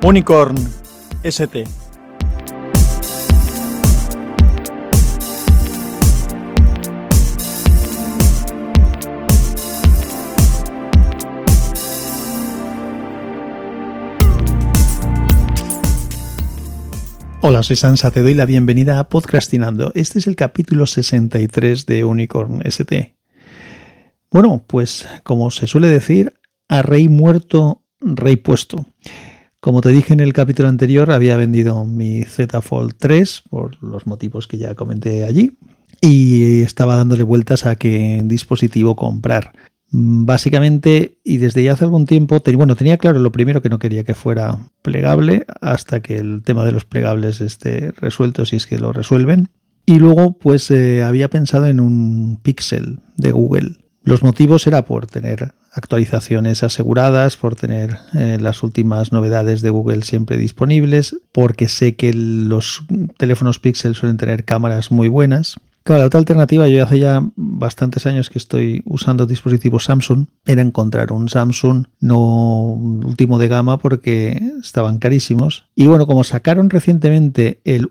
Unicorn ST. Hola, soy Sansa, te doy la bienvenida a Podcastinando. Este es el capítulo 63 de Unicorn ST. Bueno, pues como se suele decir, a rey muerto, rey puesto. Como te dije en el capítulo anterior, había vendido mi Z Fold 3 por los motivos que ya comenté allí y estaba dándole vueltas a qué dispositivo comprar. Básicamente, y desde ya hace algún tiempo, tenía claro lo primero que no quería que fuera plegable hasta que el tema de los plegables esté resuelto, si es que lo resuelven. Y luego, pues había pensado en un Pixel de Google. Los motivos era por tener actualizaciones aseguradas, por tener las últimas novedades de Google siempre disponibles, porque sé que los teléfonos Pixel suelen tener cámaras muy buenas. Claro, la otra alternativa, yo hace ya bastantes años que estoy usando dispositivos Samsung, era encontrar un Samsung no último de gama porque estaban carísimos. Y bueno, como sacaron recientemente el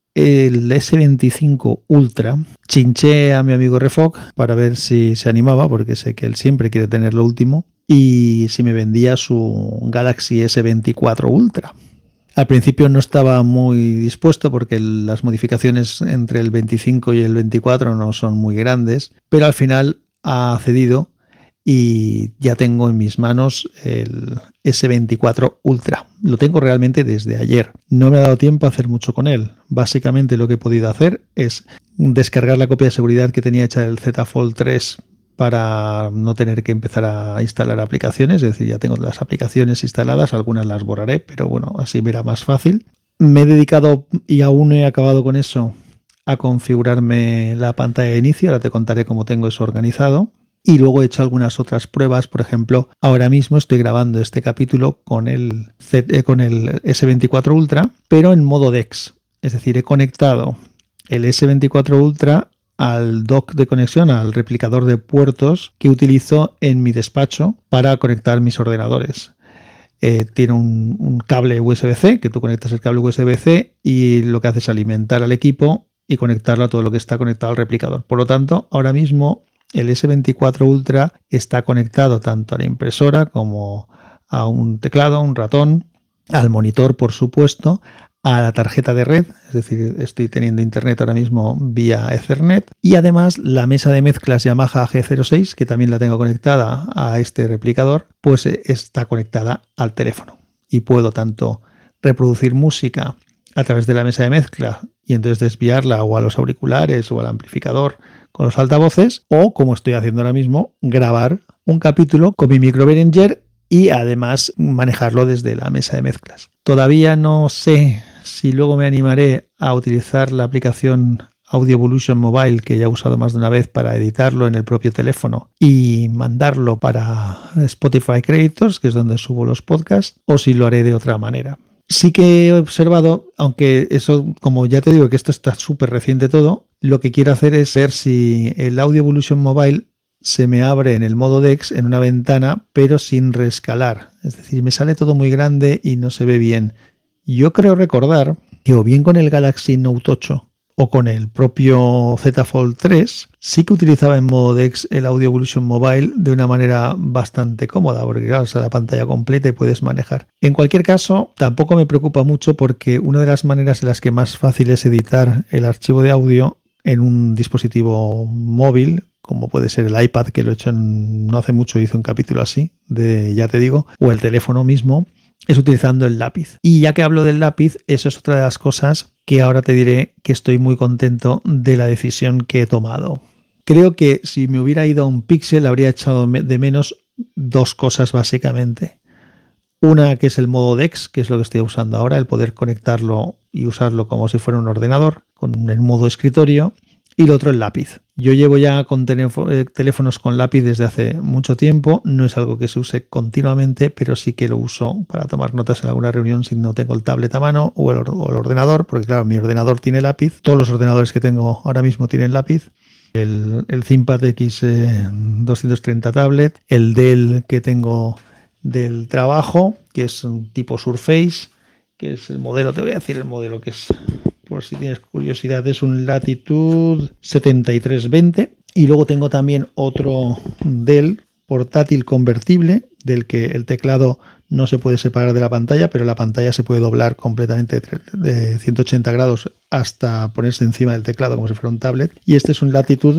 S25 Ultra, chinché a mi amigo Refog para ver si se animaba, porque sé que él siempre quiere tener lo último, y si me vendía su Galaxy S24 Ultra. Al principio no estaba muy dispuesto porque las modificaciones entre el 25 y el 24 no son muy grandes, pero al final ha cedido y ya tengo en mis manos el S24 Ultra. Lo tengo realmente desde ayer. No me ha dado tiempo a hacer mucho con él. Básicamente lo que he podido hacer es descargar la copia de seguridad que tenía hecha del Z Fold 3 para no tener que empezar a instalar aplicaciones, es decir, ya tengo las aplicaciones instaladas, algunas las borraré, pero bueno, así me era más fácil. Me he dedicado, y aún no he acabado con eso, a configurarme la pantalla de inicio, ahora te contaré cómo tengo eso organizado. Y luego he hecho algunas otras pruebas, por ejemplo, ahora mismo estoy grabando este capítulo con el S24 Ultra, pero en modo DeX, es decir, he conectado el S24 Ultra al dock de conexión, al replicador de puertos que utilizo en mi despacho para conectar mis ordenadores. Tiene un cable USB-C, que tú conectas el cable USB-C y lo que hace es alimentar al equipo y conectarlo a todo lo que está conectado al replicador. Por lo tanto, ahora mismo el S24 Ultra está conectado tanto a la impresora como a un teclado, un ratón, al monitor, por supuesto, a la tarjeta de red, es decir, estoy teniendo internet ahora mismo vía Ethernet, y además la mesa de mezclas Yamaha G06, que también la tengo conectada a este replicador, pues está conectada al teléfono y puedo tanto reproducir música a través de la mesa de mezcla y entonces desviarla o a los auriculares o al amplificador con los altavoces, o como estoy haciendo ahora mismo, grabar un capítulo con mi micro Behringer y además manejarlo desde la mesa de mezclas. Todavía no sé si luego me animaré a utilizar la aplicación Audio Evolution Mobile, que ya he usado más de una vez para editarlo en el propio teléfono y mandarlo para Spotify Creators, que es donde subo los podcasts, o si lo haré de otra manera. Sí que he observado, aunque eso, como ya te digo que esto está súper reciente todo, lo que quiero hacer es ver si el Audio Evolution Mobile se me abre en el modo DeX en una ventana, pero sin reescalar. Es decir, me sale todo muy grande y no se ve bien. Yo creo recordar que o bien con el Galaxy Note 8 o con el propio Z Fold 3 sí que utilizaba en modo DeX el Audio Evolution Mobile de una manera bastante cómoda, porque claro, es la pantalla completa y puedes manejar. En cualquier caso, tampoco me preocupa mucho porque una de las maneras en las que más fácil es editar el archivo de audio en un dispositivo móvil, como puede ser el iPad, que lo he hecho no hace mucho, hice un capítulo así, ya te digo, o el teléfono mismo, es utilizando el lápiz. Y ya que hablo del lápiz, eso es otra de las cosas que ahora te diré que estoy muy contento de la decisión que he tomado. Creo que si me hubiera ido a un Pixel habría echado de menos dos cosas básicamente. Una que es el modo DeX, que es lo que estoy usando ahora, el poder conectarlo y usarlo como si fuera un ordenador, con el modo escritorio. Y lo otro, el lápiz. Yo llevo ya con teléfonos con lápiz desde hace mucho tiempo. No es algo que se use continuamente, pero sí que lo uso para tomar notas en alguna reunión si no tengo el tablet a mano o el ordenador, porque claro, mi ordenador tiene lápiz. Todos los ordenadores que tengo ahora mismo tienen lápiz. El ThinkPad X230 Tablet, el Dell que tengo del trabajo, que es un tipo Surface, que es el modelo, te voy a decir el modelo que es, por si tienes curiosidad, es un Latitude 7320. Y luego tengo también otro Dell portátil convertible, del que el teclado no se puede separar de la pantalla, pero la pantalla se puede doblar completamente de 180 grados hasta ponerse encima del teclado como si fuera un tablet. Y este es un Latitude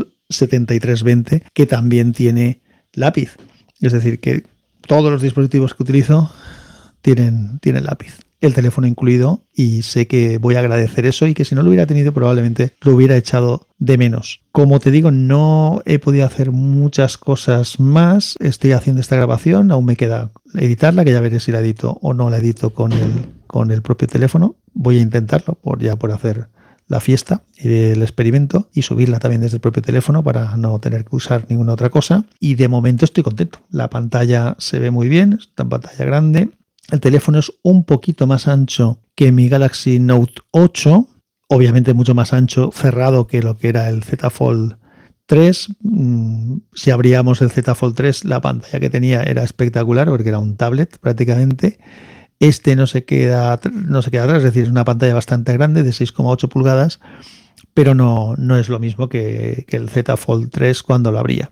7320 que también tiene lápiz. Es decir, que todos los dispositivos que utilizo tienen lápiz. El teléfono incluido, y sé que voy a agradecer eso y que si no lo hubiera tenido probablemente lo hubiera echado de menos. Como te digo, no he podido hacer muchas cosas más. Estoy haciendo esta grabación, aún me queda editarla, que ya veré si la edito o no la edito con el propio teléfono. Voy a intentarlo por hacer la fiesta y el experimento y subirla también desde el propio teléfono para no tener que usar ninguna otra cosa. Y de momento estoy contento. La pantalla se ve muy bien, está en pantalla grande. El teléfono es un poquito más ancho que mi Galaxy Note 8, obviamente mucho más ancho, cerrado que lo que era el Z Fold 3. Si abríamos el Z Fold 3, la pantalla que tenía era espectacular porque era un tablet prácticamente. Este no se queda atrás, es decir, es una pantalla bastante grande de 6,8 pulgadas, pero no es lo mismo que el Z Fold 3 cuando lo abría.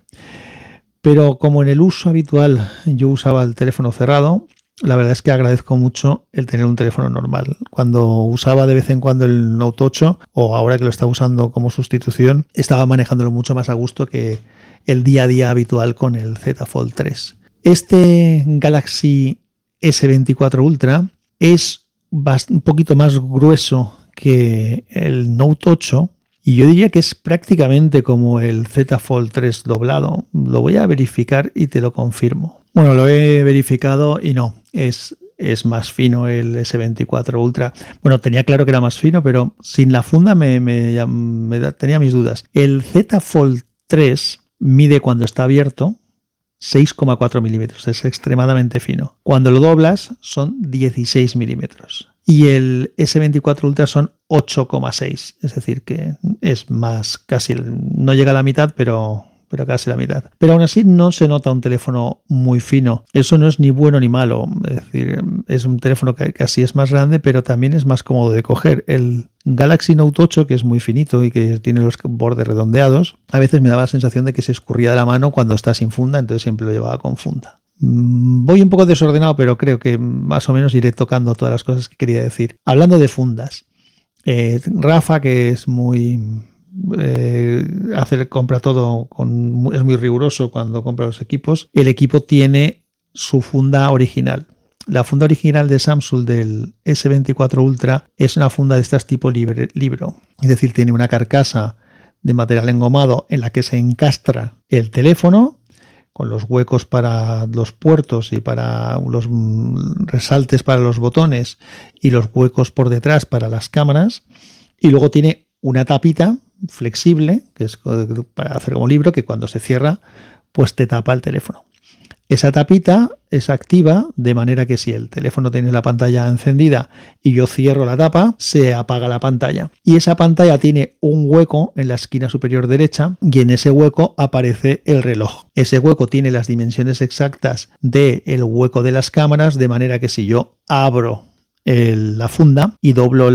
Pero como en el uso habitual yo usaba el teléfono cerrado, la verdad es que agradezco mucho el tener un teléfono normal. Cuando usaba de vez en cuando el Note 8, o ahora que lo estaba usando como sustitución, estaba manejándolo mucho más a gusto que el día a día habitual con el Z Fold 3. Este Galaxy S24 Ultra es un poquito más grueso que el Note 8, y yo diría que es prácticamente como el Z Fold 3 doblado. Lo voy a verificar y te lo confirmo. Bueno, lo he verificado y no, es más fino el S24 Ultra. Bueno, tenía claro que era más fino, pero sin la funda tenía mis dudas. El Z Fold 3 mide cuando está abierto 6,4 milímetros, es extremadamente fino. Cuando lo doblas son 16 milímetros. Y el S24 Ultra son 8,6, es decir que es más, casi, no llega a la mitad, pero casi la mitad. Pero aún así no se nota un teléfono muy fino. Eso no es ni bueno ni malo. Es decir, es un teléfono que casi es más grande, pero también es más cómodo de coger. El Galaxy Note 8, que es muy finito y que tiene los bordes redondeados, a veces me daba la sensación de que se escurría de la mano cuando está sin funda, entonces siempre lo llevaba con funda. Voy un poco desordenado, pero creo que más o menos iré tocando todas las cosas que quería decir. Hablando de fundas, Rafa, que es muy... compra todo, es muy riguroso cuando compra los equipos. El equipo tiene su funda original. La funda original de Samsung del S24 Ultra es una funda de estas tipo libro. Es decir, tiene una carcasa de material engomado en la que se encastra el teléfono, con los huecos para los puertos y para los resaltes para los botones y los huecos por detrás para las cámaras. Y luego tiene una tapita flexible, que es para hacer como libro, que cuando se cierra, pues te tapa el teléfono. Esa tapita es activa, de manera que si el teléfono tiene la pantalla encendida y yo cierro la tapa, se apaga la pantalla. Y esa pantalla tiene un hueco en la esquina superior derecha y en ese hueco aparece el reloj. Ese hueco tiene las dimensiones exactas del hueco de las cámaras, de manera que si yo abro la funda y doblo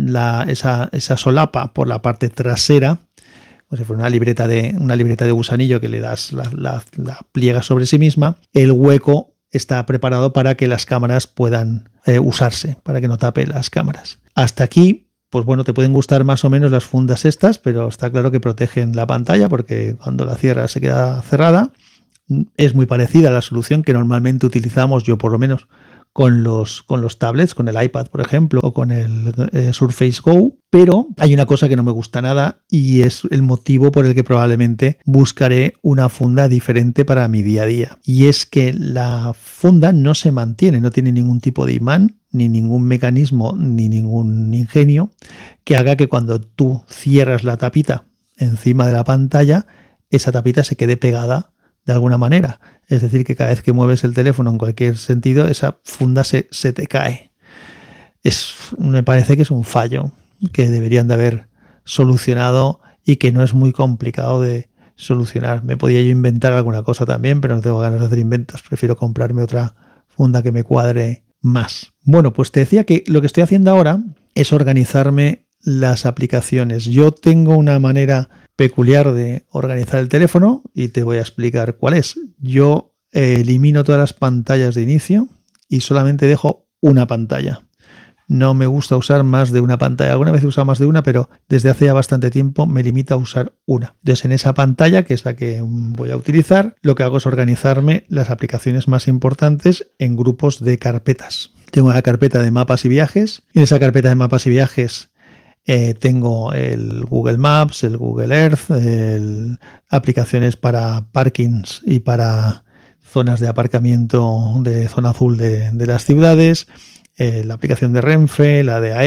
esa solapa por la parte trasera, como si fuera una libreta de gusanillo que le das la pliega sobre sí misma, el hueco está preparado para que las cámaras puedan usarse, para que no tape las cámaras. Hasta aquí, pues bueno, te pueden gustar más o menos las fundas estas, pero está claro que protegen la pantalla porque cuando la cierras se queda cerrada. Es muy parecida a la solución que normalmente utilizamos, yo por lo menos, con los tablets, con el iPad, por ejemplo, o con el Surface Go, pero hay una cosa que no me gusta nada y es el motivo por el que probablemente buscaré una funda diferente para mi día a día. Y es que la funda no se mantiene, no tiene ningún tipo de imán, ni ningún mecanismo, ni ningún ingenio que haga que cuando tú cierras la tapita encima de la pantalla, esa tapita se quede pegada de alguna manera. Es decir, que cada vez que mueves el teléfono en cualquier sentido, esa funda se te cae. Me parece que es un fallo que deberían de haber solucionado y que no es muy complicado de solucionar. Me podía yo inventar alguna cosa también, pero no tengo ganas de hacer inventos. Prefiero comprarme otra funda que me cuadre más. Bueno, pues te decía que lo que estoy haciendo ahora es organizarme las aplicaciones. Yo tengo una manera peculiar de organizar el teléfono y te voy a explicar cuál es. Yo elimino todas las pantallas de inicio y solamente dejo una pantalla. No me gusta usar más de una pantalla. Alguna vez he usado más de una, pero desde hace ya bastante tiempo me limito a usar una. Entonces, en esa pantalla, que es la que voy a utilizar, lo que hago es organizarme las aplicaciones más importantes en grupos de carpetas. Tengo una carpeta de mapas y viajes. En esa carpeta de mapas y viajes tengo el Google Maps, el Google Earth, aplicaciones para parkings y para zonas de aparcamiento de zona azul de las ciudades. La aplicación de Renfe, la de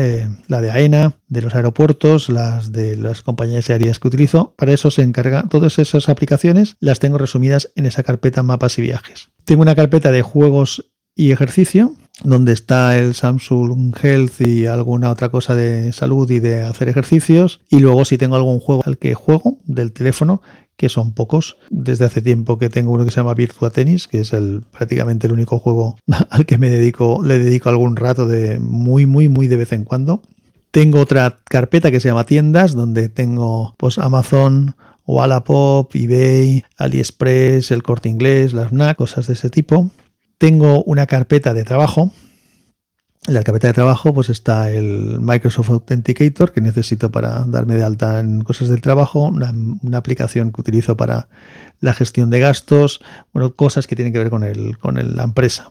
AENA, de los aeropuertos, las de las compañías aéreas que utilizo. Para eso se encarga, todas esas aplicaciones las tengo resumidas en esa carpeta mapas y viajes. Tengo una carpeta de juegos y ejercicio, donde está el Samsung Health y alguna otra cosa de salud y de hacer ejercicios. Y luego si tengo algún juego al que juego del teléfono, que son pocos. Desde hace tiempo que tengo uno que se llama Virtua Tennis, que es prácticamente el único juego al que le dedico algún rato de muy de vez en cuando. Tengo otra carpeta que se llama tiendas, donde tengo pues Amazon, Wallapop, eBay, AliExpress, el Corte Inglés, las FNAC, cosas de ese tipo. Tengo una carpeta de trabajo. En la carpeta de trabajo pues está el Microsoft Authenticator que necesito para darme de alta en cosas del trabajo, una aplicación que utilizo para la gestión de gastos, bueno, cosas que tienen que ver con la empresa.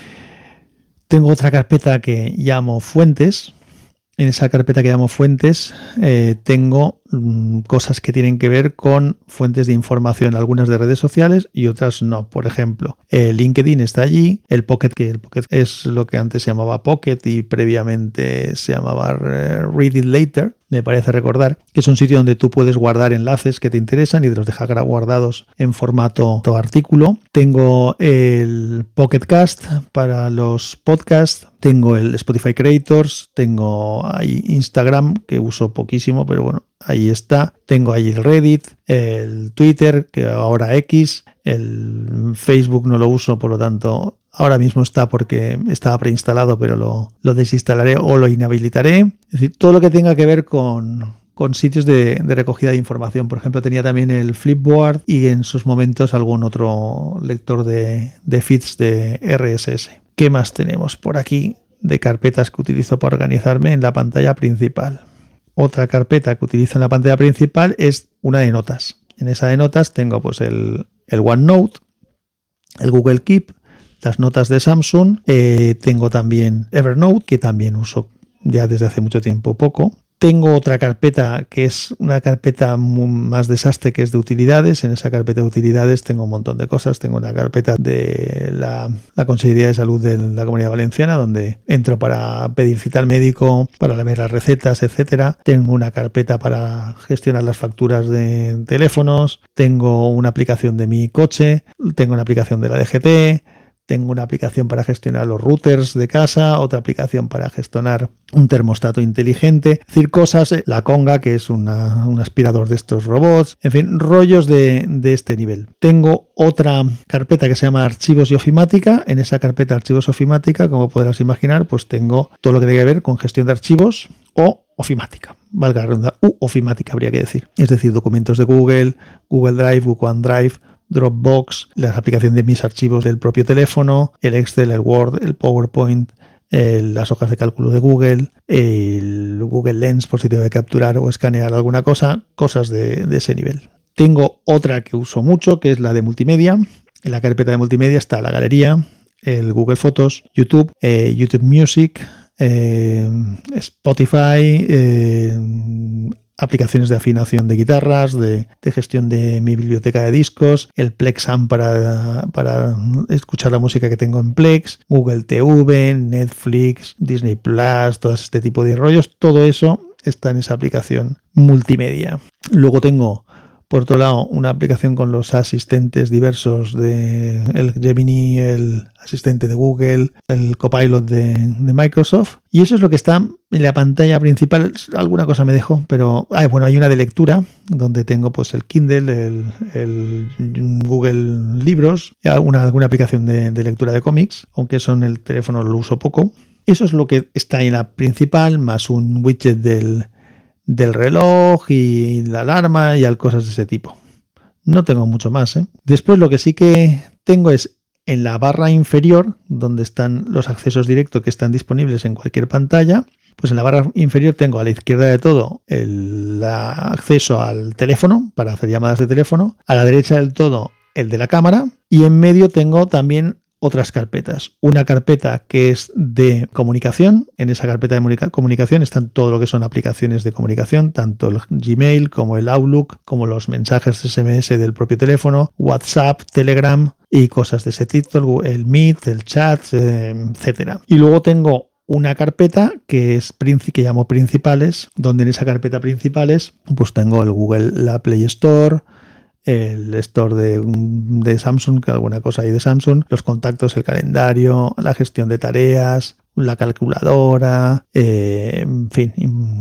Tengo otra carpeta que llamo fuentes. En esa carpeta que llamo fuentes tengo cosas que tienen que ver con fuentes de información, algunas de redes sociales y otras no. Por ejemplo, LinkedIn está allí, el Pocket es lo que antes se llamaba Pocket y previamente se llamaba Read It Later, me parece recordar, que es un sitio donde tú puedes guardar enlaces que te interesan y te los dejas guardados en formato artículo. Tengo el Pocket Cast para los podcasts, tengo el Spotify Creators, tengo ahí Instagram, que uso poquísimo, pero bueno, ahí está. Tengo ahí el Reddit, el Twitter, que ahora X, el Facebook no lo uso, por lo tanto, ahora mismo está porque estaba preinstalado, pero lo desinstalaré o lo inhabilitaré. Es decir, todo lo que tenga que ver con sitios de recogida de información. Por ejemplo, tenía también el Flipboard y en sus momentos algún otro lector de feeds de RSS. ¿Qué más tenemos por aquí de carpetas que utilizo para organizarme en la pantalla principal? Otra carpeta que utilizo en la pantalla principal es una de notas. En esa de notas tengo pues el OneNote, el Google Keep, las notas de Samsung, tengo también Evernote, que también uso ya desde hace mucho tiempo poco. Tengo otra carpeta que es una carpeta más desastre, que es de utilidades. En esa carpeta de utilidades tengo un montón de cosas. Tengo una carpeta de la Consejería de Salud de la Comunidad Valenciana, donde entro para pedir cita al médico, para ver las recetas, etcétera. Tengo una carpeta para gestionar las facturas de teléfonos. Tengo una aplicación de mi coche. Tengo una aplicación de la DGT. Tengo una aplicación para gestionar los routers de casa, otra aplicación para gestionar un termostato inteligente, es decir, cosas, la Conga, que es un aspirador de estos robots, en fin, rollos de este nivel. Tengo otra carpeta que se llama Archivos y Ofimática. En esa carpeta Archivos y Ofimática, como podrás imaginar, pues tengo todo lo que tiene que ver con gestión de archivos o ofimática, valga la redundancia, ofimática habría que decir. Es decir, documentos de Google, Google Drive, Google OneDrive, Dropbox, las aplicaciones de mis archivos del propio teléfono, el Excel, el Word, el PowerPoint, las hojas de cálculo de Google, el Google Lens por si tengo que capturar o escanear alguna cosa, cosas de ese nivel. Tengo otra que uso mucho, que es la de multimedia. En la carpeta de multimedia está la galería, el Google Fotos, YouTube, YouTube Music, Spotify, aplicaciones de afinación de guitarras, de gestión de mi biblioteca de discos, el Plexamp para escuchar la música que tengo en Plex, Google TV, Netflix, Disney Plus, todo este tipo de rollos, todo eso está en esa aplicación multimedia. Luego tengo Por otro lado, una aplicación con los asistentes diversos de el Gemini, el asistente de Google, el Copilot de Microsoft. Y eso es lo que está en la pantalla principal. Alguna cosa me dejó, pero bueno, hay una de lectura donde tengo pues el Kindle, el Google Libros, y alguna aplicación de lectura de cómics, aunque eso en el teléfono lo uso poco. Eso es lo que está en la principal, más un widget del reloj y la alarma y cosas de ese tipo. No tengo mucho más, ¿eh? Después lo que sí que tengo es en la barra inferior, donde están los accesos directos que están disponibles en cualquier pantalla. Pues en la barra inferior tengo a la izquierda de todo el acceso al teléfono para hacer llamadas de teléfono, a la derecha del todo el de la cámara, y en medio tengo también otras carpetas. Una carpeta que es de comunicación. En esa carpeta de comunicación están todo lo que son aplicaciones de comunicación, tanto el Gmail como el Outlook, como los mensajes SMS del propio teléfono, WhatsApp, Telegram y cosas de ese tipo, el Meet, el chat, etcétera. Y luego tengo una carpeta que llamo principales, donde en esa carpeta principales pues tengo el Google, la Play Store, el store de Samsung, que alguna cosa hay de Samsung, los contactos, el calendario, la gestión de tareas, la calculadora, en fin,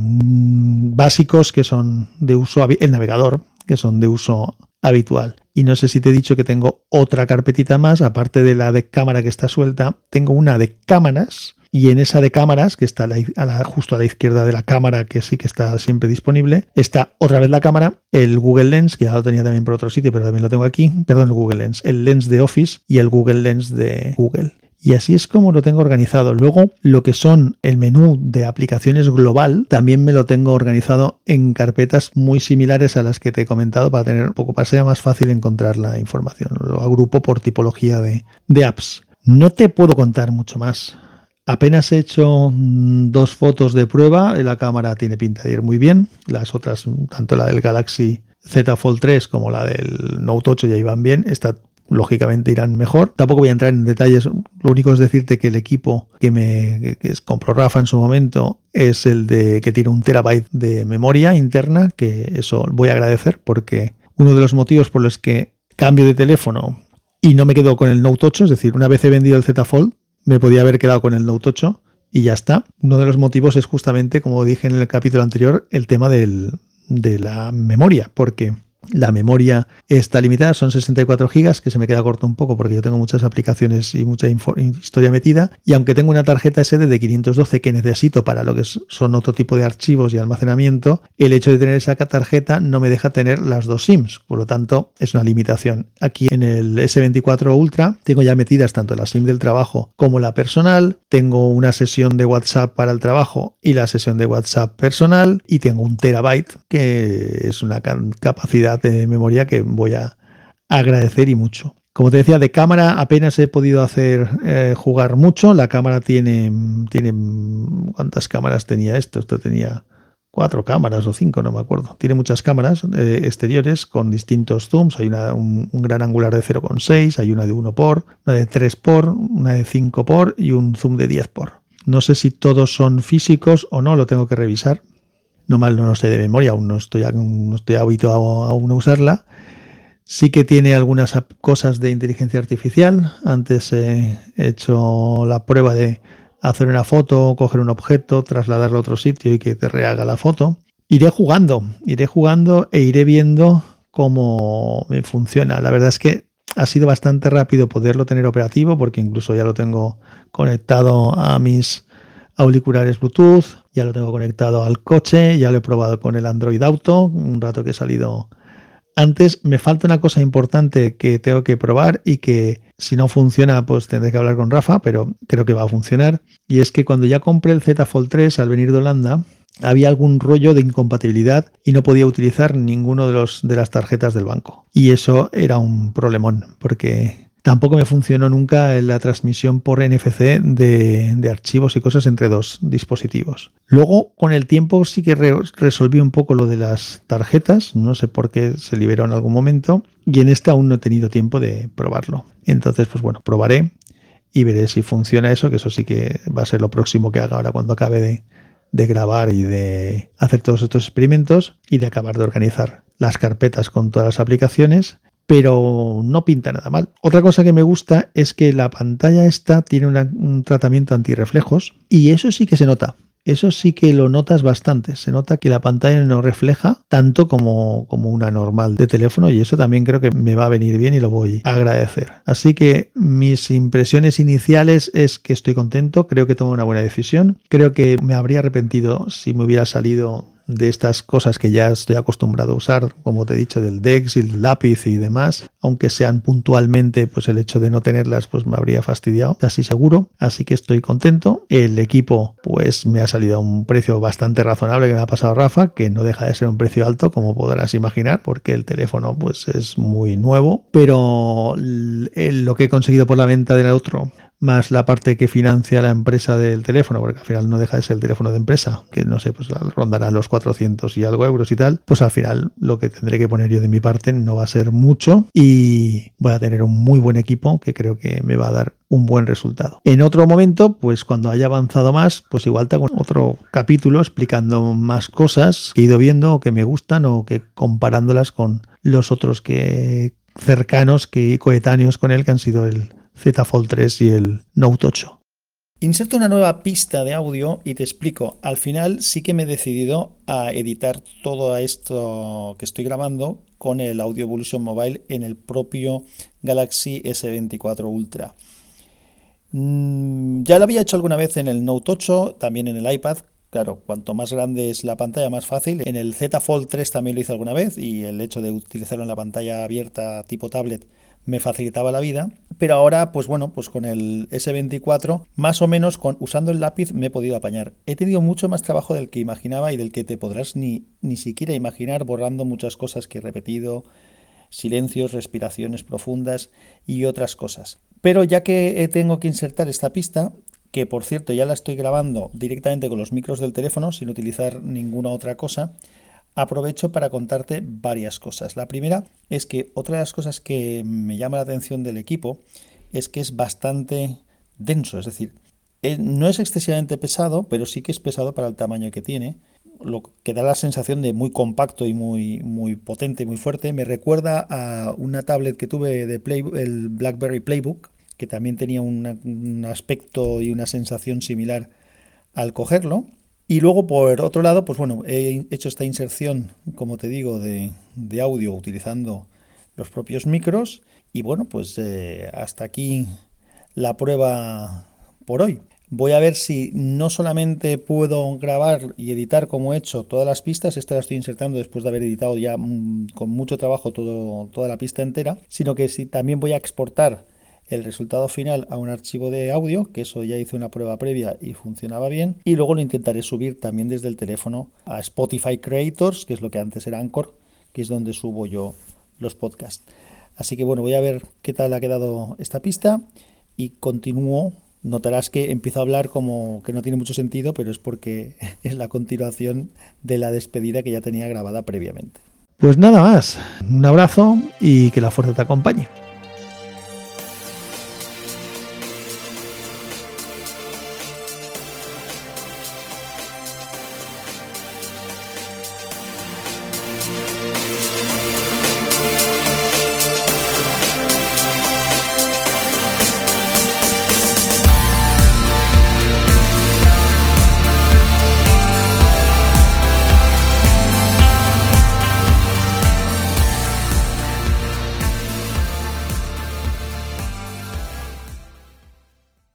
básicos que son de uso, el navegador, que son de uso habitual. Y no sé si te he dicho que tengo otra carpetita más, aparte de la de cámara que está suelta, tengo una de cámaras. Y en esa de cámaras, que está justo a la izquierda de la cámara, que sí que está siempre disponible, está otra vez la cámara, el Google Lens, que ya lo tenía también por otro sitio, pero también lo tengo aquí, perdón, el Google Lens, el Lens de Office y el Google Lens de Google. Y así es como lo tengo organizado. Luego, lo que son el menú de aplicaciones global, también me lo tengo organizado en carpetas muy similares a las que te he comentado para que sea más fácil encontrar la información. Lo agrupo por tipología de apps. No te puedo contar mucho más. Apenas he hecho 2 fotos de prueba, la cámara tiene pinta de ir muy bien, las otras, tanto la del Galaxy Z Fold 3 como la del Note 8 ya iban bien, esta lógicamente irán mejor. Tampoco voy a entrar en detalles, lo único es decirte que el equipo que compró Rafa en su momento es el que tiene 1 terabyte de memoria interna, que eso voy a agradecer porque uno de los motivos por los que cambio de teléfono y no me quedo con el Note 8, es decir, una vez he vendido el Z Fold, me podía haber quedado con el Note 8 y ya está. Uno de los motivos es justamente, como dije en el capítulo anterior, el tema de la memoria, porque la memoria está limitada, son 64 gigas, que se me queda corto un poco porque yo tengo muchas aplicaciones y mucha historia metida, y aunque tengo una tarjeta SD de 512 que necesito para lo que son otro tipo de archivos y almacenamiento, el hecho de tener esa tarjeta no me deja tener las 2 SIMs, por lo tanto es una limitación. Aquí en el S24 Ultra tengo ya metidas tanto la SIM del trabajo como la personal, tengo una sesión de WhatsApp para el trabajo y la sesión de WhatsApp personal, y tengo 1 terabyte, que es una capacidad de memoria que voy a agradecer y mucho. Como te decía, de cámara apenas he podido jugar mucho. La cámara tiene ¿cuántas cámaras tenía esto? Esto tenía 4 cámaras o 5, no me acuerdo. Tiene muchas cámaras exteriores con distintos zooms. Hay un gran angular de 0,6, hay una de 1 por, una de 3 por, una de 5 por y un zoom de 10 por. No sé si todos son físicos o no, lo tengo que revisar. No lo sé de memoria, aún no estoy habituado aún a usarla. Sí que tiene algunas cosas de inteligencia artificial. Antes he hecho la prueba de hacer una foto, coger un objeto, trasladarlo a otro sitio y que te rehaga la foto. Iré jugando e iré viendo cómo me funciona. La verdad es que ha sido bastante rápido poderlo tener operativo, porque incluso ya lo tengo conectado a mis auriculares Bluetooth, ya lo tengo conectado al coche, ya lo he probado con el Android Auto, un rato que he salido antes. Me falta una cosa importante que tengo que probar y que si no funciona pues tendré que hablar con Rafa, pero creo que va a funcionar, y es que cuando ya compré el Z Fold 3 al venir de Holanda había algún rollo de incompatibilidad y no podía utilizar ninguno de las tarjetas del banco, y eso era un problemón porque tampoco me funcionó nunca la transmisión por NFC de archivos y cosas entre 2 dispositivos. Luego, con el tiempo, sí que resolví un poco lo de las tarjetas. No sé por qué se liberó en algún momento. Y en este aún no he tenido tiempo de probarlo. Entonces, pues bueno, probaré y veré si funciona eso, que eso sí que va a ser lo próximo que haga ahora cuando acabe de grabar y de hacer todos estos experimentos y de acabar de organizar las carpetas con todas las aplicaciones, pero no pinta nada mal. Otra cosa que me gusta es que la pantalla esta tiene un tratamiento antirreflejos y eso sí que se nota. Eso sí que lo notas bastante. Se nota que la pantalla no refleja tanto como una normal de teléfono y eso también creo que me va a venir bien y lo voy a agradecer. Así que mis impresiones iniciales es que estoy contento, creo que tomo una buena decisión. Creo que me habría arrepentido si me hubiera salido de estas cosas que ya estoy acostumbrado a usar, como te he dicho, del DeX y el lápiz y demás, aunque sean puntualmente, pues el hecho de no tenerlas pues me habría fastidiado, casi seguro, así que estoy contento. El equipo pues me ha salido a un precio bastante razonable que me ha pasado Rafa, que no deja de ser un precio alto, como podrás imaginar, porque el teléfono pues es muy nuevo, pero lo que he conseguido por la venta del otro más la parte que financia la empresa del teléfono, porque al final no deja de ser el teléfono de empresa, que no sé, pues rondará los 400 y algo euros y tal, pues al final lo que tendré que poner yo de mi parte no va a ser mucho y voy a tener un muy buen equipo que creo que me va a dar un buen resultado. En otro momento, pues cuando haya avanzado más, pues igual te hago otro capítulo explicando más cosas que he ido viendo o que me gustan o que comparándolas con los otros que cercanos, que coetáneos con él, que han sido el Z Fold 3 y el Note 8. Inserto una nueva pista de audio y te explico. Al final sí que me he decidido a editar todo esto que estoy grabando con el Audio Evolution Mobile en el propio Galaxy S24 Ultra. Ya lo había hecho alguna vez en el Note 8, también en el iPad. Claro, cuanto más grande es la pantalla, más fácil. En el Z Fold 3 también lo hice alguna vez y el hecho de utilizarlo en la pantalla abierta tipo tablet me facilitaba la vida. Pero ahora, pues bueno, pues con el S24, más o menos usando el lápiz me he podido apañar. He tenido mucho más trabajo del que imaginaba y del que te podrás ni siquiera imaginar, borrando muchas cosas que he repetido, silencios, respiraciones profundas y otras cosas. Pero ya que tengo que insertar esta pista, que por cierto ya la estoy grabando directamente con los micros del teléfono sin utilizar ninguna otra cosa, aprovecho para contarte varias cosas. La primera es que otra de las cosas que me llama la atención del equipo es que es bastante denso, es decir, no es excesivamente pesado, pero sí que es pesado para el tamaño que tiene, lo que da la sensación de muy compacto y muy potente, muy fuerte. Me recuerda a una tablet que tuve de el BlackBerry Playbook, que también tenía un aspecto y una sensación similar al cogerlo. Y luego, por otro lado, pues bueno, he hecho esta inserción, como te digo, de audio utilizando los propios micros. Y bueno, pues hasta aquí la prueba por hoy. Voy a ver si no solamente puedo grabar y editar como he hecho todas las pistas, esta la estoy insertando después de haber editado ya con mucho trabajo toda la pista entera, sino que si también voy a exportar el resultado final a un archivo de audio, que eso ya hice una prueba previa y funcionaba bien, y luego lo intentaré subir también desde el teléfono a Spotify Creators, que es lo que antes era Anchor, que es donde subo yo los podcasts. Así que bueno, voy a ver qué tal ha quedado esta pista y continúo. Notarás que empiezo a hablar como que no tiene mucho sentido, pero es porque es la continuación de la despedida que ya tenía grabada previamente. Pues nada más, un abrazo y que la fuerza te acompañe.